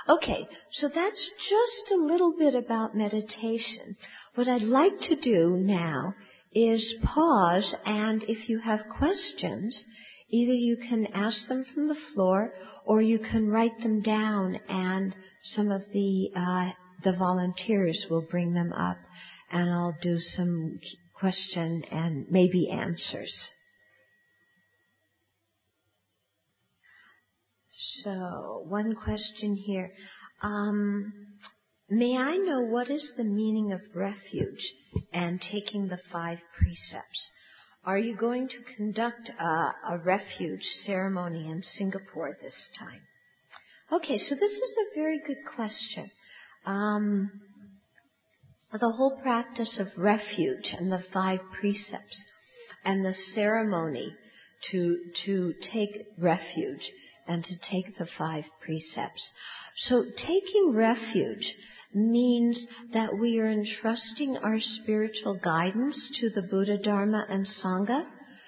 Okay, so that's just a little bit about meditation. What I'd like to do now is pause, and if you have questions, either you can ask them from the floor or you can write them down, and some of the volunteers will bring them up, and I'll do some question and maybe answers. So, one question here. May I know what is the meaning of refuge and taking the 5 precepts? Are you going to conduct a refuge ceremony in Singapore this time? Okay, so this is a very good question. The whole practice of refuge and the 5 precepts and the ceremony to take refuge and to take the 5 precepts. So taking refuge means that we are entrusting our spiritual guidance to the Buddha, Dharma, and Sangha.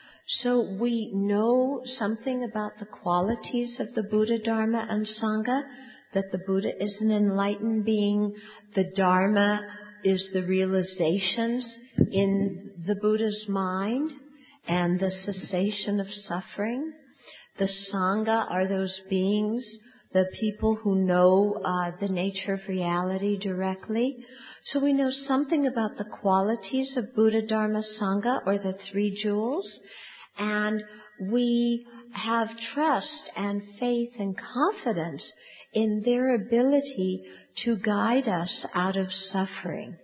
So we know something about the qualities of the Buddha, Dharma, and Sangha, that the Buddha is an enlightened being, the Dharma is the realizations in the Buddha's mind and the cessation of suffering. The Sangha are those beings, the people who know the nature of reality directly. So we know something about the qualities of Buddha, Dharma, Sangha, or the 3 jewels, and we have trust and faith and confidence in their ability to guide us out of suffering.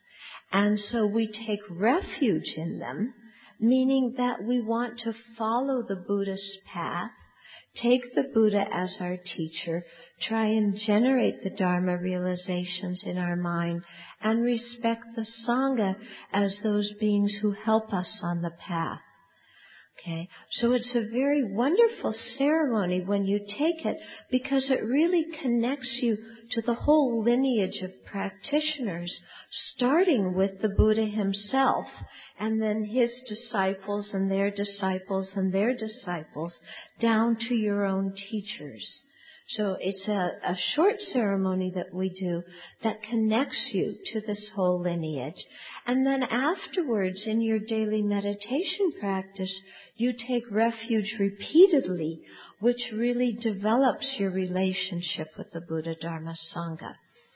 And so we take refuge in them, meaning that we want to follow the Buddhist path, take the Buddha as our teacher, try and generate the Dharma realizations in our mind, and respect the Sangha as those beings who help us on the path. Okay, so it's a very wonderful ceremony when you take it, because it really connects you to the whole lineage of practitioners, starting with the Buddha himself, and then his disciples and their disciples and their disciples, down to your own teachers. So it's a short ceremony that we do that connects you to this whole lineage. And then afterwards, in your daily meditation practice, you take refuge repeatedly, which really develops your relationship with the Buddha, Dharma, Sangha.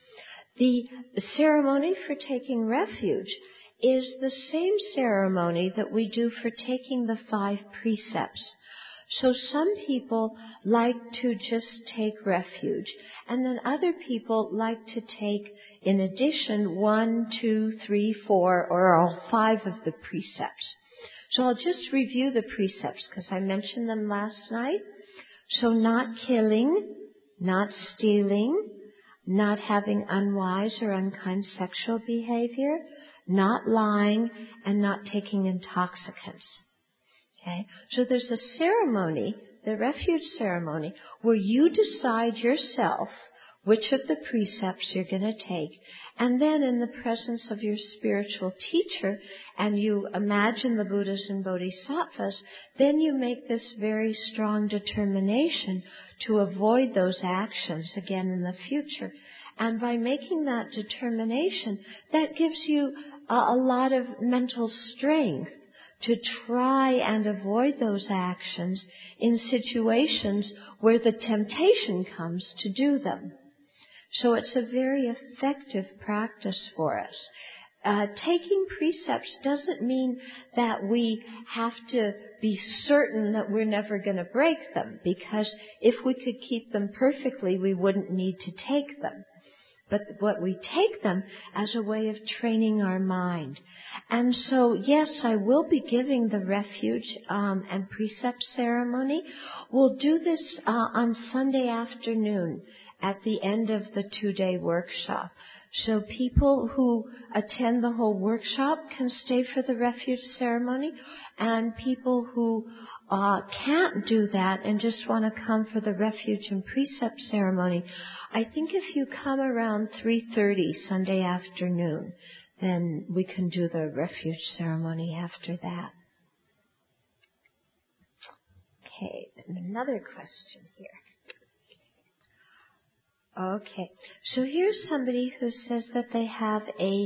The ceremony for taking refuge is the same ceremony that we do for taking the 5 precepts. So some people like to just take refuge, and then other people like to take, in addition, 1, 2, 3, 4, or all 5 of the precepts. So I'll just review the precepts because I mentioned them last night. So not killing, not stealing, not having unwise or unkind sexual behavior, not lying, and not taking intoxicants. Okay, so there's a ceremony, the refuge ceremony, where you decide yourself which of the precepts you're going to take, and then in the presence of your spiritual teacher, and you imagine the Buddhas and Bodhisattvas, then you make this very strong determination to avoid those actions again in the future. And by making that determination, that gives you a lot of mental strength to try and avoid those actions in situations where the temptation comes to do them. So it's a very effective practice for us. Taking precepts doesn't mean that we have to be certain that we're never going to break them, because if we could keep them perfectly, we wouldn't need to take them. But what we take them as a way of training our mind. And so, yes, I will be giving the refuge and precept ceremony. We'll do this on Sunday afternoon at the end of the 2-day workshop. So people who attend the whole workshop can stay for the refuge ceremony, and people who can't do that and just want to come for the refuge and precept ceremony, I think if you come around 3:30 Sunday afternoon, then we can do the refuge ceremony after that. Okay, and another question here. Okay. So here's somebody who says that they have a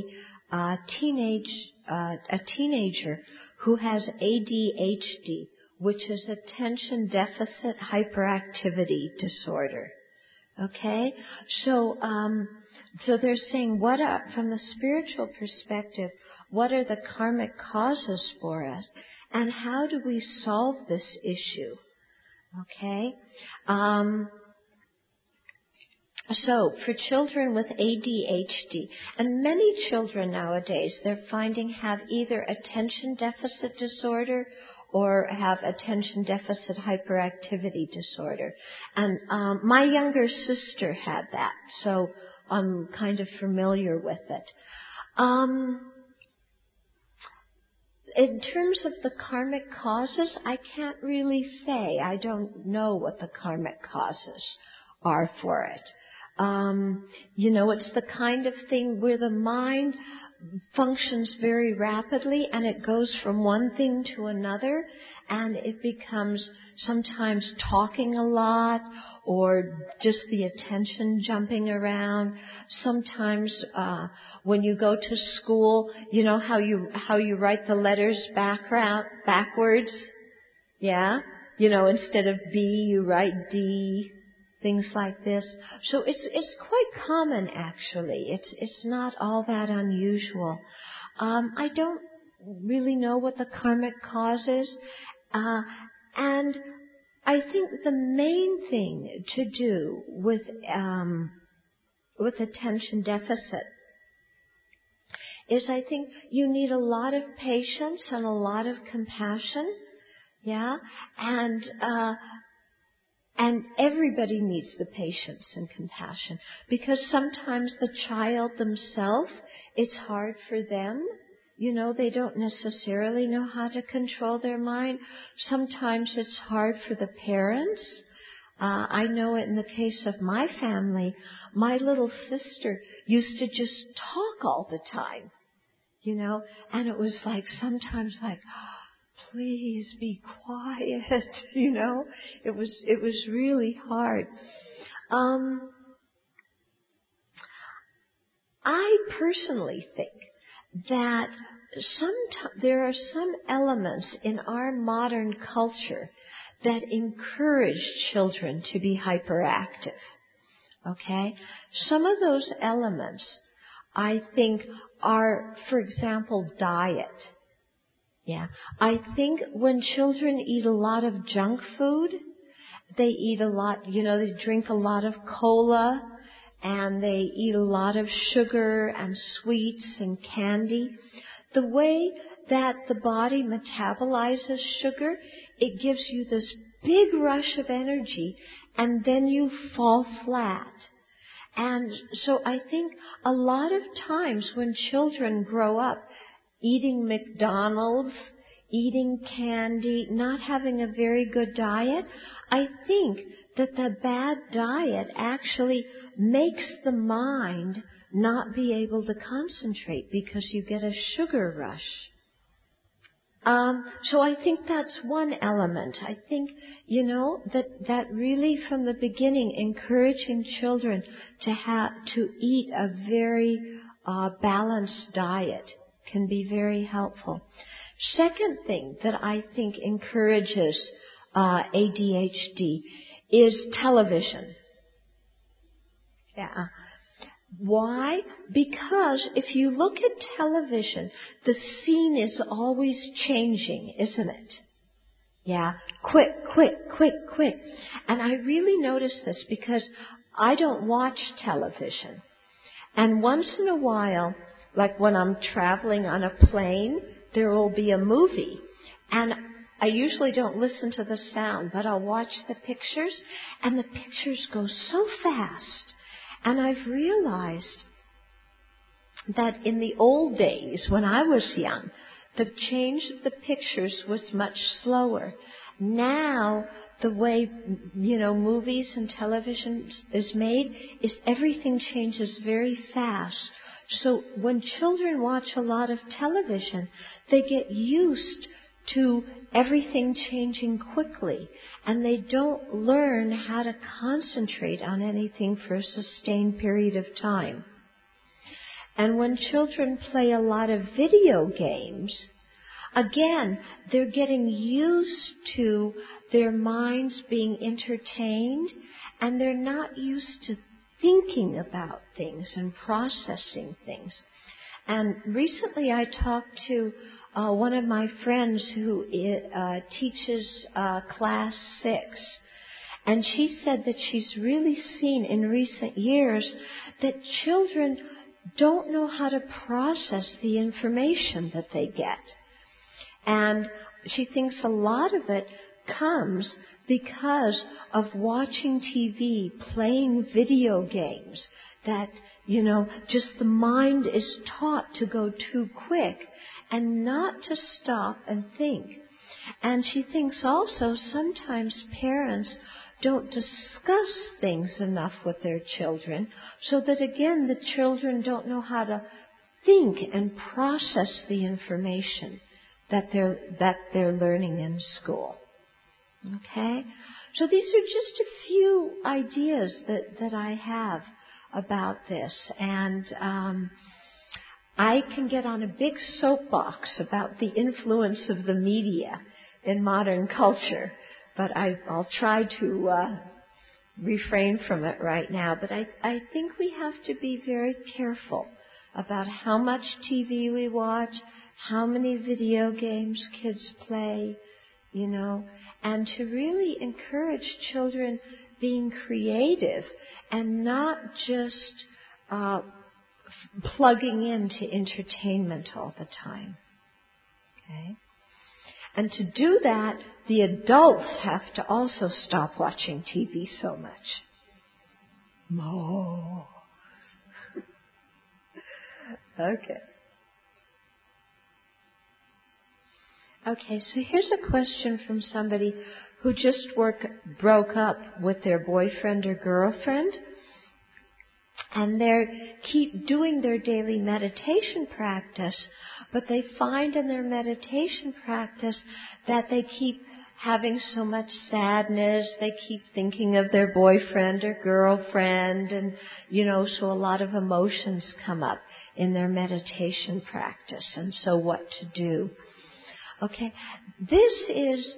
teenager who has ADHD, which is attention deficit hyperactivity disorder. Okay? So they're saying from the spiritual perspective, what are the karmic causes for us? And how do we solve this issue? Okay? So, for children with ADHD, and many children nowadays, they're finding have either attention deficit disorder or have attention deficit hyperactivity disorder. And my younger sister had that, so I'm kind of familiar with it. In terms of the karmic causes, I can't really say. I don't know what the karmic causes are for it. It's the kind of thing where the mind functions very rapidly and it goes from one thing to another, and it becomes sometimes talking a lot or just the attention jumping around. Sometimes when you go to school, you know how you write the letters backwards? Yeah? Instead of B, you write D. Things like this. So it's quite common, actually. It's not all that unusual. I don't really know what the karmic cause is, and I think the main thing to do with attention deficit is I think you need a lot of patience and a lot of compassion, yeah, and everybody needs the patience and compassion, because sometimes the child themselves, it's hard for them. They don't necessarily know how to control their mind. Sometimes it's hard for the parents. I know it in the case of my family. My little sister used to just talk all the time, and it was like sometimes like, please be quiet, It was really hard. I personally think that there are some elements in our modern culture that encourage children to be hyperactive. Okay? Some of those elements, I think, are, for example, diet. Yeah. I think when children eat a lot of junk food, they eat a lot, they drink a lot of cola, and they eat a lot of sugar and sweets and candy. The way that the body metabolizes sugar, it gives you this big rush of energy, and then you fall flat. And so I think a lot of times when children grow up, eating McDonald's, eating candy, not having a very good diet, I think that the bad diet actually makes the mind not be able to concentrate because you get a sugar rush. So I think that's one element. I think, that really from the beginning encouraging children to eat a very balanced diet can be very helpful. Second thing that I think encourages ADHD is television. Yeah. Why? Because if you look at television, the scene is always changing, isn't it? Yeah. Quick. And I really notice this because I don't watch television. And once in a while, like when I'm traveling on a plane, there will be a movie. And I usually don't listen to the sound, but I'll watch the pictures, and the pictures go so fast. And I've realized that in the old days, when I was young, the change of the pictures was much slower. Now, the way, movies and television is made, is everything changes very fast. So when children watch a lot of television, they get used to everything changing quickly, and they don't learn how to concentrate on anything for a sustained period of time. And when children play a lot of video games, again, they're getting used to their minds being entertained, and they're not used to thinking about things and processing things. And recently I talked to one of my friends who teaches class 6, and she said that she's really seen in recent years that children don't know how to process the information that they get. And she thinks a lot of it comes because of watching TV, playing video games, that, just the mind is taught to go too quick and not to stop and think. And she thinks also sometimes parents don't discuss things enough with their children, so that again the children don't know how to think and process the information that they're learning in school. Okay? So these are just a few ideas that I have about this, and I can get on a big soapbox about the influence of the media in modern culture, but I'll try to refrain from it right now. But I think we have to be very careful about how much TV we watch, how many video games kids play, and to really encourage children being creative and not just plugging into entertainment all the time. Okay? And to do that, the adults have to also stop watching TV so much. More. Okay. Okay, so here's a question from somebody who just broke up with their boyfriend or girlfriend, and they keep doing their daily meditation practice, but they find in their meditation practice that they keep having so much sadness, they keep thinking of their boyfriend or girlfriend, and, so a lot of emotions come up in their meditation practice, and so what to do. Okay, this is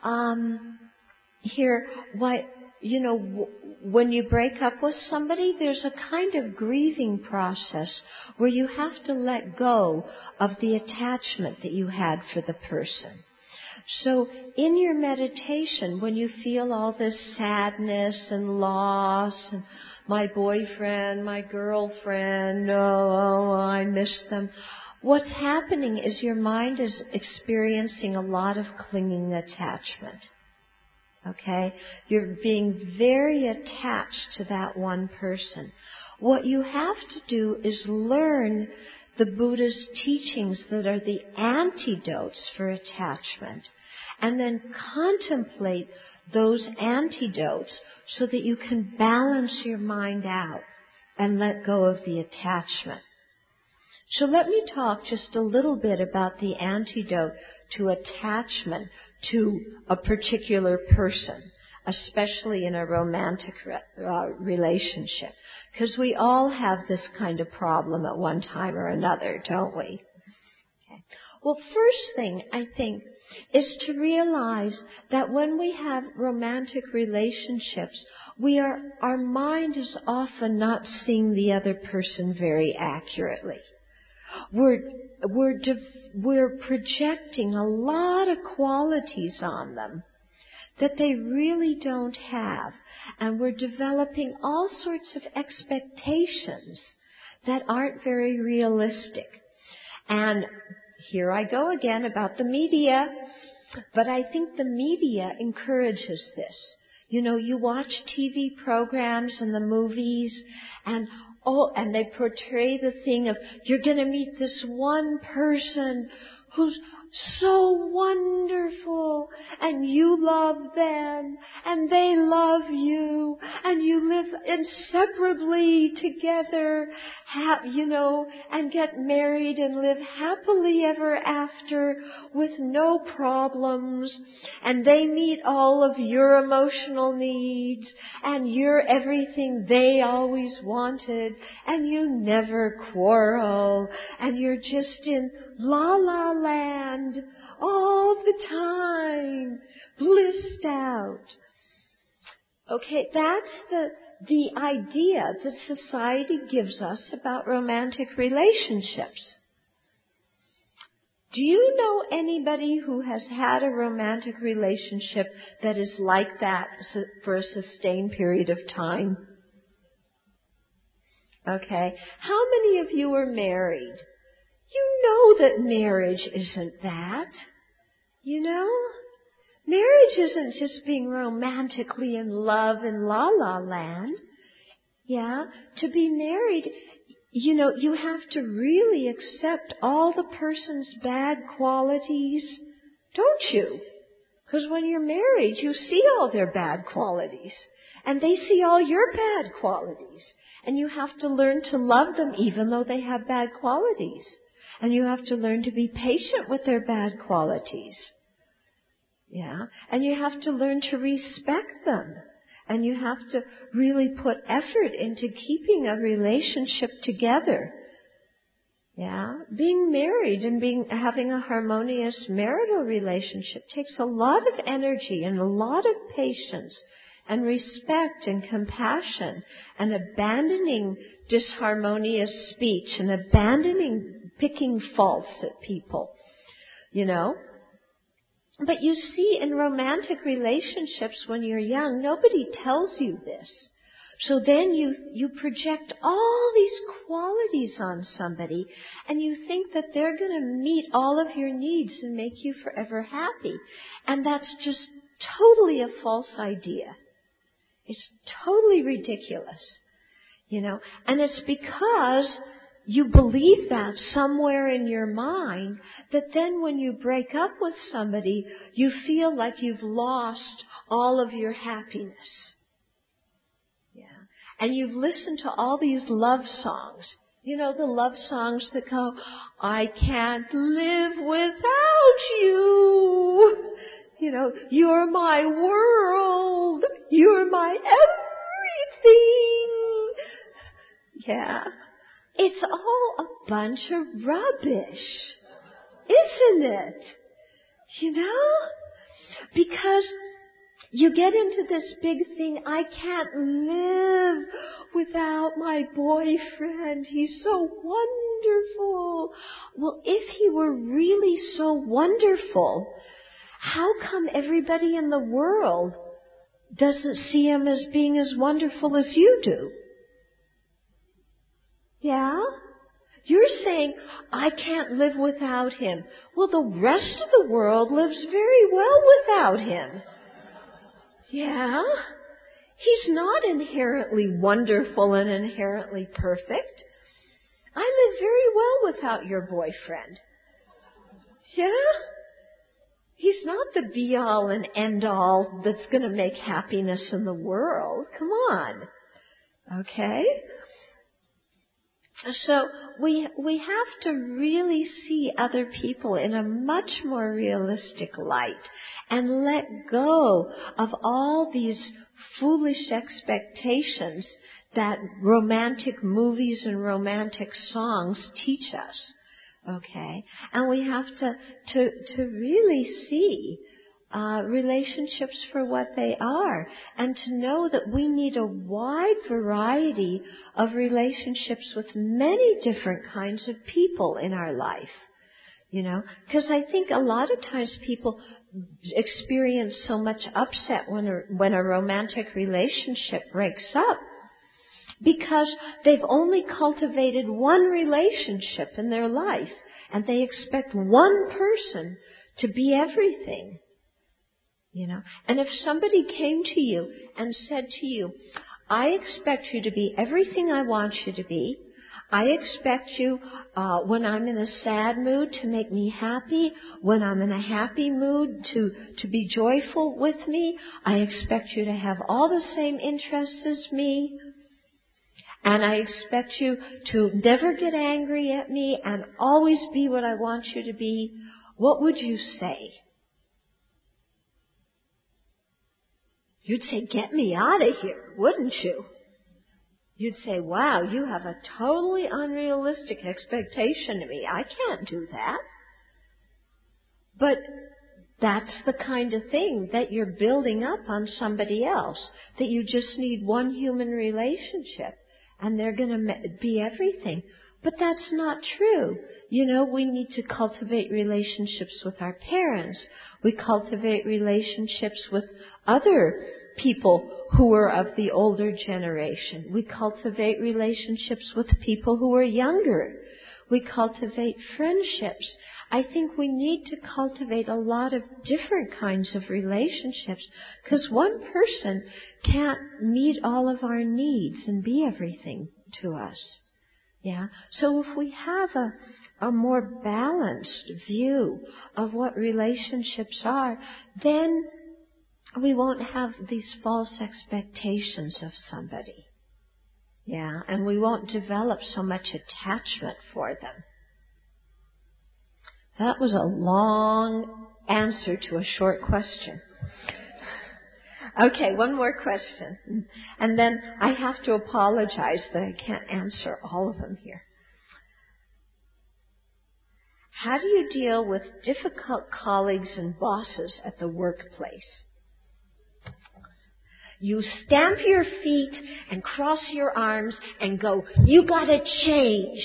here why, when you break up with somebody, there's a kind of grieving process where you have to let go of the attachment that you had for the person. So in your meditation, when you feel all this sadness and loss, and my boyfriend, my girlfriend, oh, I miss them, what's happening is your mind is experiencing a lot of clinging attachment. Okay? You're being very attached to that one person. What you have to do is learn the Buddha's teachings that are the antidotes for attachment, and then contemplate those antidotes so that you can balance your mind out and let go of the attachment. So let me talk just a little bit about the antidote to attachment to a particular person, especially in a romantic relationship, because we all have this kind of problem at one time or another, don't we? Okay. Well, first thing, I think, is to realize that when we have romantic relationships, our mind is often not seeing the other person very accurately. We're projecting a lot of qualities on them that they really don't have, and we're developing all sorts of expectations that aren't very realistic. And here I go again about the media, but I think the media encourages this. You watch TV programs and the movies, and they portray the thing of you're going to meet this one person who's so wonderful, and you love them, and they love you, and you live inseparably together, and get married and live happily ever after with no problems, and they meet all of your emotional needs, and you're everything they always wanted, and you never quarrel, and you're just in la-la land all the time, blissed out. Okay, that's the idea that society gives us about romantic relationships. Do you know anybody who has had a romantic relationship that is like that for a sustained period of time? Okay. How many of you are married? You know that marriage isn't that. Marriage isn't just being romantically in love in la-la land. Yeah? To be married, you have to really accept all the person's bad qualities, don't you? Because when you're married, you see all their bad qualities. And they see all your bad qualities. And you have to learn to love them even though they have bad qualities. And you have to learn to be patient with their bad qualities. Yeah? And you have to learn to respect them. And you have to really put effort into keeping a relationship together. Yeah? Being married and having a harmonious marital relationship takes a lot of energy and a lot of patience and respect and compassion and abandoning disharmonious speech and abandoning picking faults at people. But you see, in romantic relationships when you're young, nobody tells you this. So then you project all these qualities on somebody, and you think that they're going to meet all of your needs and make you forever happy. And that's just totally a false idea. It's totally ridiculous, And it's because you believe that somewhere in your mind that then when you break up with somebody, you feel like you've lost all of your happiness. Yeah. And you've listened to all these love songs. The love songs that go, I can't live without you. You're my world. You're my everything. Yeah. It's all a bunch of rubbish, isn't it? Because you get into this big thing, I can't live without my boyfriend. He's so wonderful. Well, if he were really so wonderful, how come everybody in the world doesn't see him as being as wonderful as you do? Yeah? You're saying, I can't live without him. Well, the rest of the world lives very well without him. Yeah? He's not inherently wonderful and inherently perfect. I live very well without your boyfriend. Yeah? He's not the be-all and end-all that's going to make happiness in the world. Come on. Okay? So we have to really see other people in a much more realistic light and let go of all these foolish expectations that romantic movies and romantic songs teach us. Okay? And we have to really see relationships for what they are, and to know that we need a wide variety of relationships with many different kinds of people in our life. Because I think a lot of times people experience so much upset when a romantic relationship breaks up, because they've only cultivated one relationship in their life, and they expect one person to be everything. And if somebody came to you and said to you, I expect you to be everything I want you to be. I expect you, when I'm in a sad mood, to make me happy. When I'm in a happy mood, to be joyful with me. I expect you to have all the same interests as me. And I expect you to never get angry at me and always be what I want you to be. What would you say? You'd say, get me out of here, wouldn't you? You'd say, wow, you have a totally unrealistic expectation of me. I can't do that. But that's the kind of thing that you're building up on somebody else, that you just need one human relationship and they're going to be everything. But that's not true. You know, we need to cultivate relationships with our parents. We cultivate relationships with other people who are of the older generation. We cultivate relationships with people who are younger. We cultivate friendships. I think we need to cultivate a lot of different kinds of relationships because one person can't meet all of our needs and be everything to us. Yeah. So if we have a more balanced view of what relationships are, then we won't have these false expectations of somebody. Yeah. And we won't develop so much attachment for them. That was a long answer to a short question. Okay, one more question. And then I have to apologize that I can't answer all of them here. How do you deal with difficult colleagues and bosses at the workplace? You stamp your feet and cross your arms and go, you gotta change.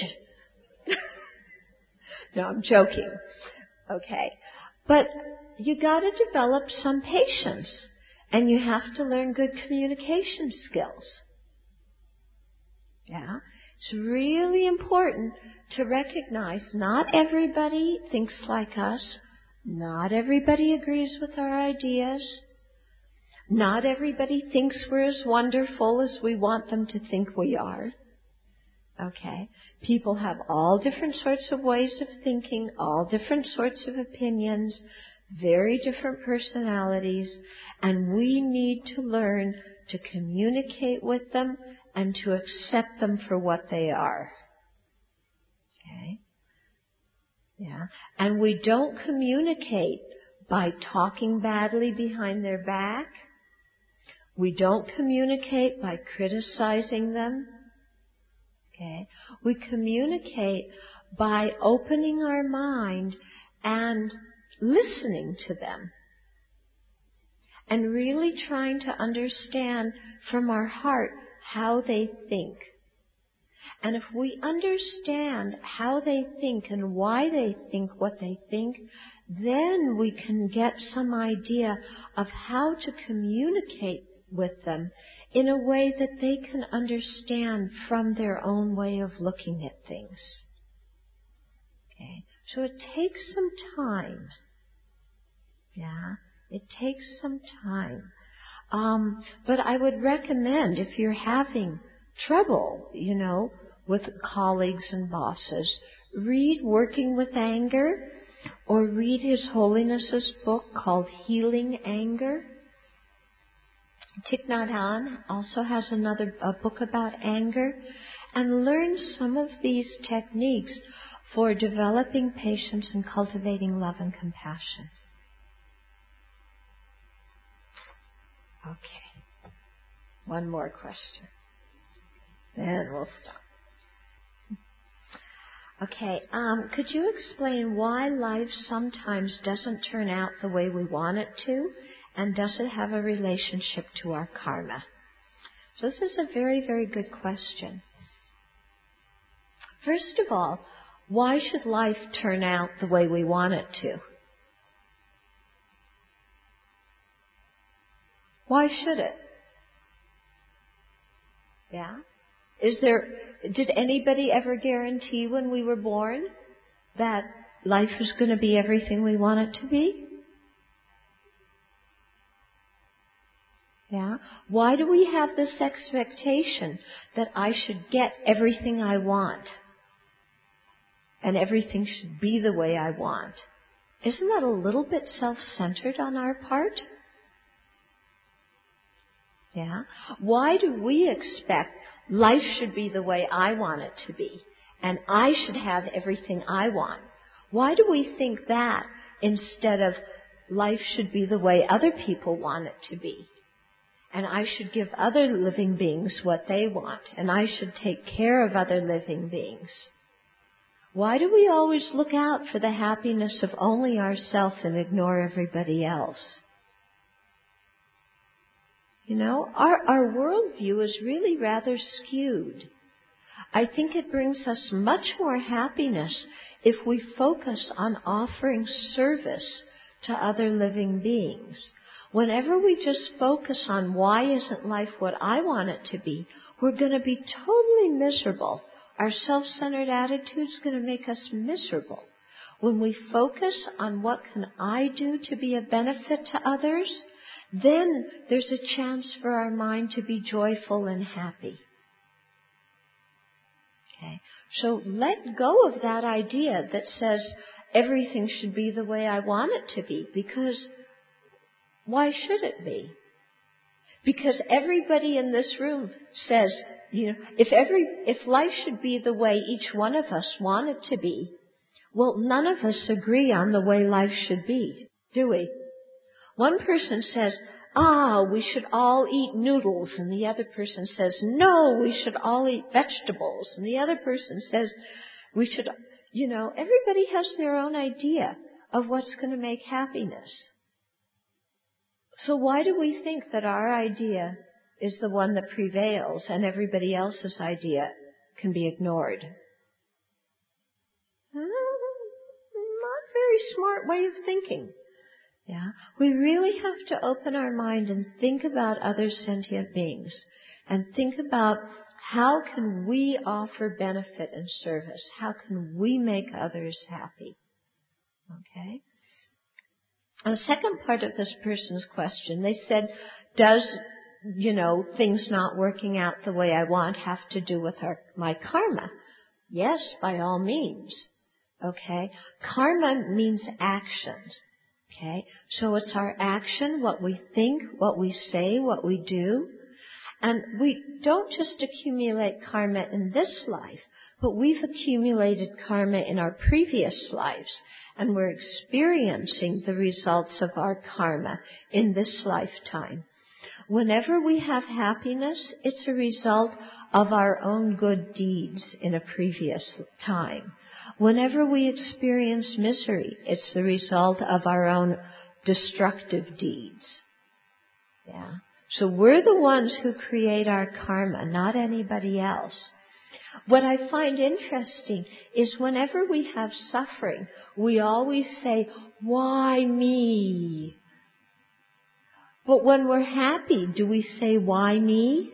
No, I'm joking. Okay. But you gotta develop some patience. And you have to learn good communication skills. Yeah? It's really important to recognize not everybody thinks like us. Not everybody agrees with our ideas. Not everybody thinks we're as wonderful as we want them to think we are. Okay? People have all different sorts of ways of thinking, all different sorts of opinions, very different personalities, and we need to learn to communicate with them and to accept them for what they are. Okay? Yeah. And we don't communicate by talking badly behind their back. We don't communicate by criticizing them. Okay? We communicate by opening our mind and listening to them and really trying to understand from our heart how they think. And if we understand how they think and why they think what they think, then we can get some idea of how to communicate with them in a way that they can understand from their own way of looking at things. Okay? So it takes some time. Yeah, it takes some time. But I would recommend, if you're having trouble, with colleagues and bosses, read Working with Anger, or read His Holiness's book called Healing Anger. Thich Nhat Hanh also has a book about anger, and learn some of these techniques for developing patience and cultivating love and compassion. Okay. One more question. Then we'll stop. Okay. Could you explain why life sometimes doesn't turn out the way we want it to, and does it have a relationship to our karma? So this is a very, very good question. First of all, why should life turn out the way we want it to? Why should it? Yeah? Did anybody ever guarantee when we were born that life is going to be everything we want it to be? Yeah? Why do we have this expectation that I should get everything I want? And everything should be the way I want. Isn't that a little bit self-centered on our part? Yeah? Why do we expect life should be the way I want it to be? And I should have everything I want? Why do we think that instead of life should be the way other people want it to be? And I should give other living beings what they want. And I should take care of other living beings. Why do we always look out for the happiness of only ourselves and ignore everybody else? You know, our worldview is really rather skewed. I think it brings us much more happiness if we focus on offering service to other living beings. Whenever we just focus on why isn't life what I want it to be, we're going to be totally miserable. Our self-centered attitude is going to make us miserable. When we focus on what can I do to be a benefit to others, then there's a chance for our mind to be joyful and happy. Okay. So let go of that idea that says everything should be the way I want it to be, because why should it be? Because everybody in this room says, you know, if life should be the way each one of us want it to be, well, none of us agree on the way life should be, do we? One person says, we should all eat noodles, and the other person says, no, we should all eat vegetables, and the other person says, we should, you know, everybody has their own idea of what's going to make happiness. So why do we think that our idea is the one that prevails and everybody else's idea can be ignored? Not a very smart way of thinking. Yeah, we really have to open our mind and think about other sentient beings and think about how can we offer benefit and service? How can we make others happy? Okay? And the second part of this person's question, they said, does, things not working out the way I want have to do with my karma? Yes, by all means. Okay? Karma means actions. Okay? So it's our action, what we think, what we say, what we do. And we don't just accumulate karma in this life, but we've accumulated karma in our previous lives, and we're experiencing the results of our karma in this lifetime. Whenever we have happiness, it's a result of our own good deeds in a previous time. Whenever we experience misery, it's the result of our own destructive deeds. Yeah. So we're the ones who create our karma, not anybody else. What I find interesting is whenever we have suffering, we always say, why me? But when we're happy, do we say, why me?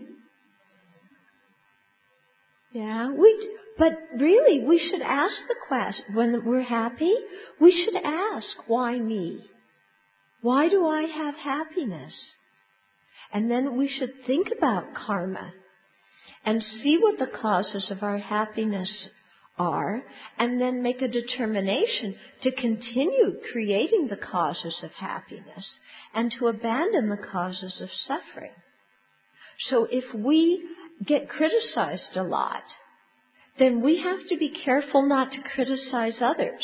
Yeah, but really, we should ask the question, when we're happy, we should ask, why me? Why do I have happiness? And then we should think about karma and see what the causes of our happiness are, and then make a determination to continue creating the causes of happiness and to abandon the causes of suffering. So if we get criticized a lot, then we have to be careful not to criticize others.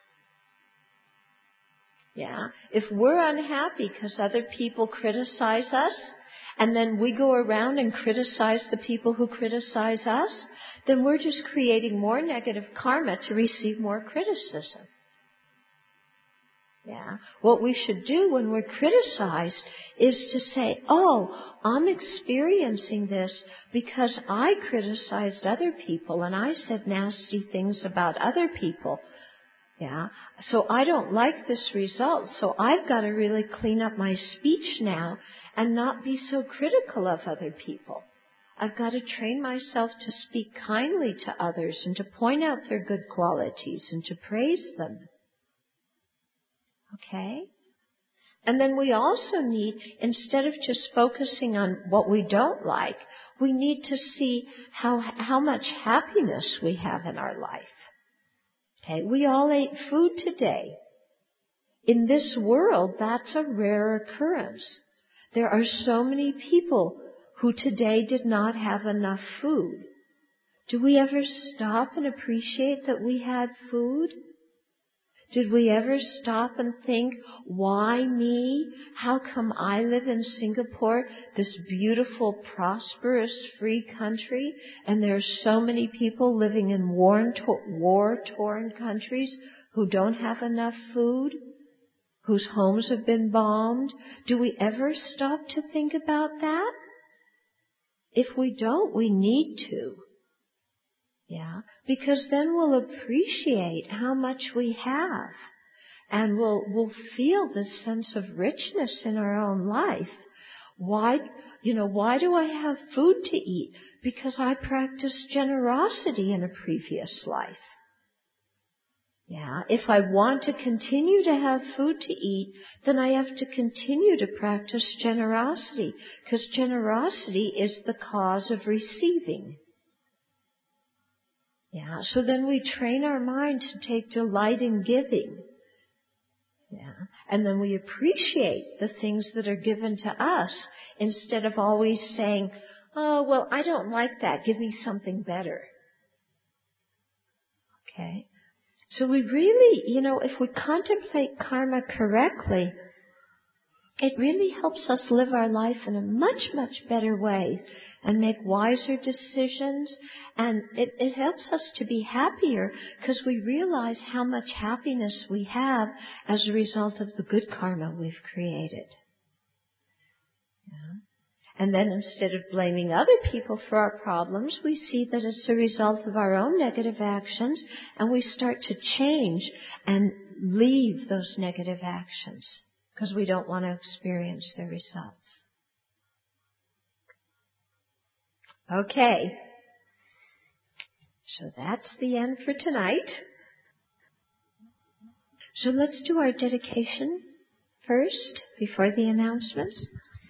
Yeah? If we're unhappy because other people criticize us, and then we go around and criticize the people who criticize us, then we're just creating more negative karma to receive more criticism. Yeah. What we should do when we're criticized is to say, I'm experiencing this because I criticized other people and I said nasty things about other people. Yeah. So I don't like this result. So I've got to really clean up my speech now and not be so critical of other people. I've got to train myself to speak kindly to others and to point out their good qualities and to praise them. Okay? And then we also need, instead of just focusing on what we don't like, we need to see how much happiness we have in our life. Okay, we all ate food today. In this world, that's a rare occurrence. There are so many people who today did not have enough food. Do we ever stop and appreciate that we had food? Did we ever stop and think, why me? How come I live in Singapore, this beautiful, prosperous, free country, and there are so many people living in war-torn countries who don't have enough food, whose homes have been bombed? Do we ever stop to think about that? If we don't, we need to. Yeah, because then we'll appreciate how much we have, and we'll feel this sense of richness in our own life. Why do I have food to eat? Because I practiced generosity in a previous life. Yeah, if I want to continue to have food to eat, then I have to continue to practice generosity, because generosity is the cause of receiving. Yeah, so then we train our mind to take delight in giving. Yeah, and then we appreciate the things that are given to us instead of always saying, oh, well, I don't like that. Give me something better. Okay. So we really, if we contemplate karma correctly, it really helps us live our life in a much, much better way and make wiser decisions. And it helps us to be happier because we realize how much happiness we have as a result of the good karma we've created. Yeah. And then instead of blaming other people for our problems, we see that it's a result of our own negative actions, and we start to change and leave those negative actions, because we don't want to experience the results. Okay. So that's the end for tonight. So let's do our dedication first, before the announcements.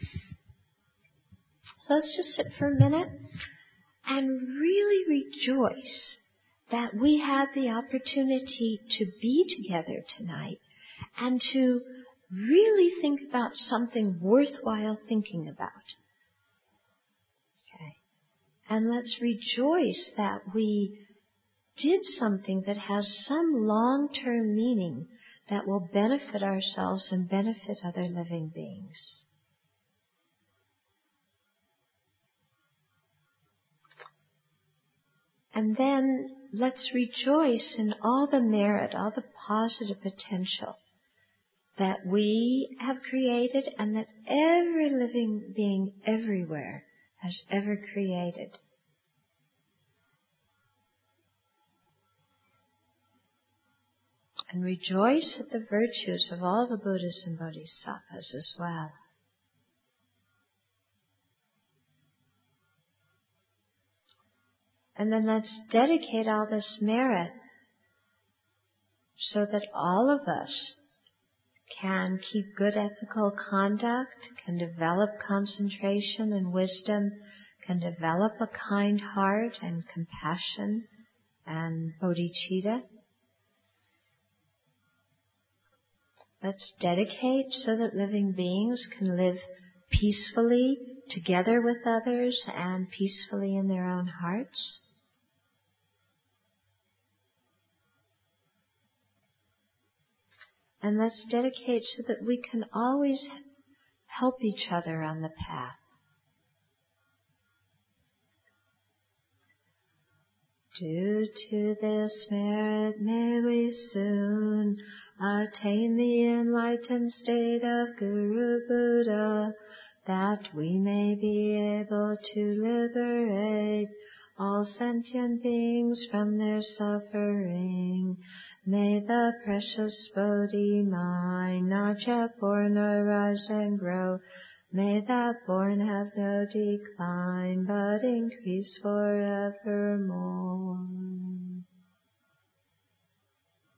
So let's just sit for a minute and really rejoice that we had the opportunity to be together tonight and to really think about something worthwhile thinking about. Okay. And let's rejoice that we did something that has some long-term meaning that will benefit ourselves and benefit other living beings. And then let's rejoice in all the merit, all the positive potential that we have created and that every living being everywhere has ever created. And rejoice at the virtues of all the Buddhas and Bodhisattvas as well. And then let's dedicate all this merit so that all of us can keep good ethical conduct, can develop concentration and wisdom, can develop a kind heart and compassion and bodhicitta. Let's dedicate so that living beings can live peacefully together with others and peacefully in their own hearts. And let's dedicate so that we can always help each other on the path. Due to this merit, may we soon attain the enlightened state of Guru Buddha, that we may be able to liberate all sentient beings from their suffering. May the precious Bodhi mind, not yet born, arise and grow. May that born have no decline, but increase forevermore.